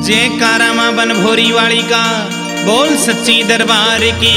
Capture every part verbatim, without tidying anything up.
जयकारा मां बनभोरी वाली का बोल सच्ची दरबार की।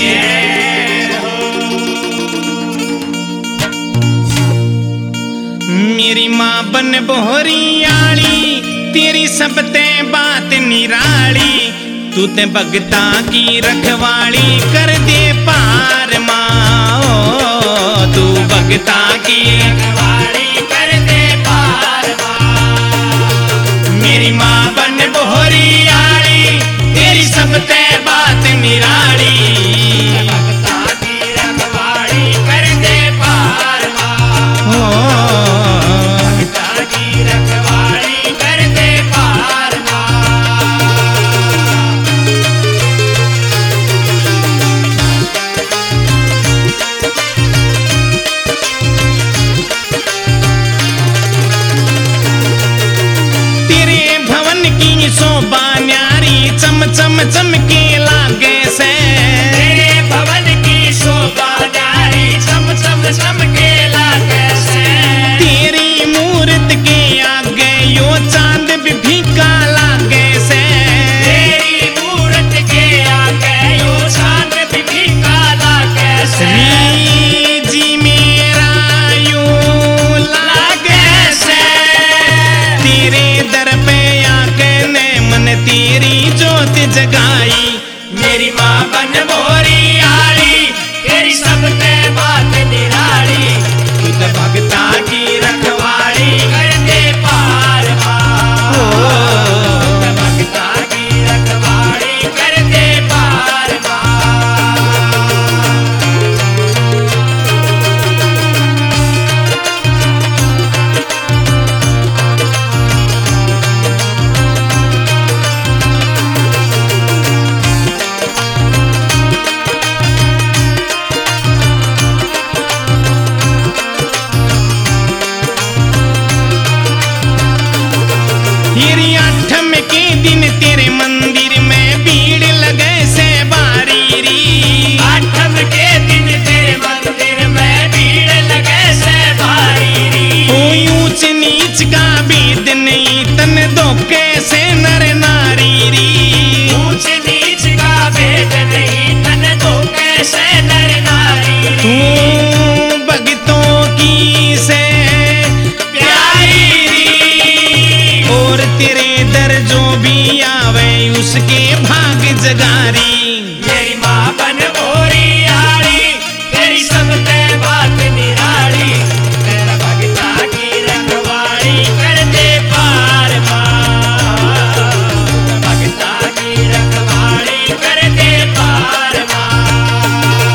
मेरी मां बनभोरी आली तेरी सब ते बात निराली, तू ते भगता की रखवाली कर दे पार मां, तू भगता की रखवाली कर दे पार मां। मेरी मां बनभोरी आली तेरी सब ते बात निराली, भगता की रखवाली कर दे पार मां, भगता की रखवाली कर दे पार मां। तेरे भवन की शोभा न्यारी चम चम चमके लागे से, तेरे भवन की शोभा न्यारी चम चम चमके लागे से। तेरी मूर्त के आगे यो चांद भी फीका लागे से, तेरी मूर्त के आगे यो चांद भी फीका लागे से। जी मेरा यो लागे से, तेरे दर पे आके ने मन तेरी ज्योत जगाई। मेरी मां बनभोरी आली तेरी सब ते बात निराली, तू तो भगता की रखवाली कर दे पार मां, तू तो भगता की रखवाली कर दे पार मां। तेरी आठम के दिन तेरे मंदिर में भीड़ लगे से बारी री, आठम के दिन तेरे मंदिर में भीड़ लगे से बारी री। कोई ऊंच नीच का भेद नहीं तन धोखे से नर नारी री, ऊंच नीच का भेद नहीं तन धोखे से नर नारी। तू भगतों की से प्यारी री, और तेरे दर जो भी आवे उसके भाग जगारी। मेरी मां बनभोरी आली तेरी सब ते बात निराली, तेरा भगता की रखवाली कर दे पार मां, भगता की रखवाली कर दे पार मां।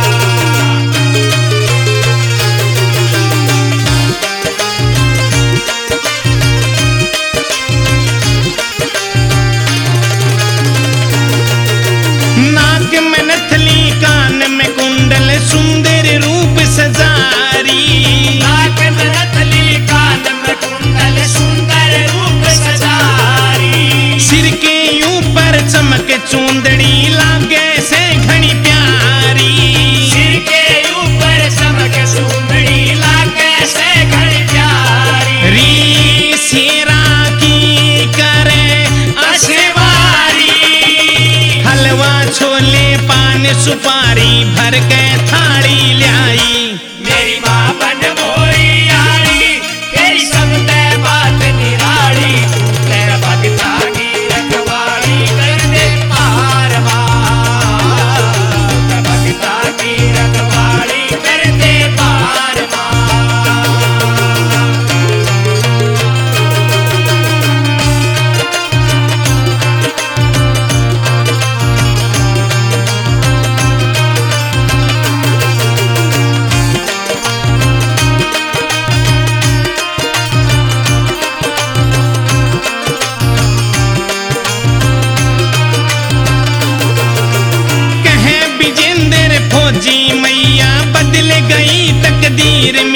नाक में नथली कान में कुंडल सुंदर रूप सजारी, नाक में नथली कान में कुंडल सुंदर रूप सजारी। सिर के ऊपर चमक चूंदड़ी लागे से घनी प्यारी, सिर के ऊपर चमक चूंदड़ी लागे से घनी प्यारी। री शेरा की करे अशवारी, हलवा छोले पान सुपारी भर के थाली लाई। मेरी मां बनभोरी आली तेरी सब ते बात निराली, तेरा भगता की रखवाली कर दे पार मां, तेरा भगता की रखवाली कर दे पार मां। कहे विजेंद्र फौजी मैया बदल गई तकदीर